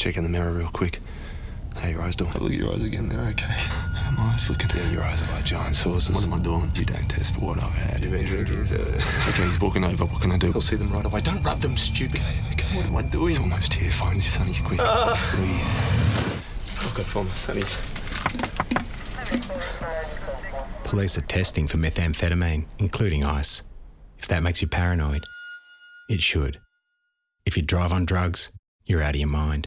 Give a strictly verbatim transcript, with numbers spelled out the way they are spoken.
check in the mirror real quick. How your eyes doing? Have a look at your eyes again, they're okay. How my eyes looking? Yeah, your eyes are like giant saucers. What am I doing? You don't test for what I've had. You've been drinking, so... Okay, he's walking over. What can I do? I'll see them right away. Don't rub them, stupid. Okay, okay. What am I doing? He's almost here. Find your sonnies quick. Ah. Breathe. I'll go find my sonnies. Police are testing for methamphetamine, including ice. If that makes you paranoid, it should. If you drive on drugs, you're out of your mind.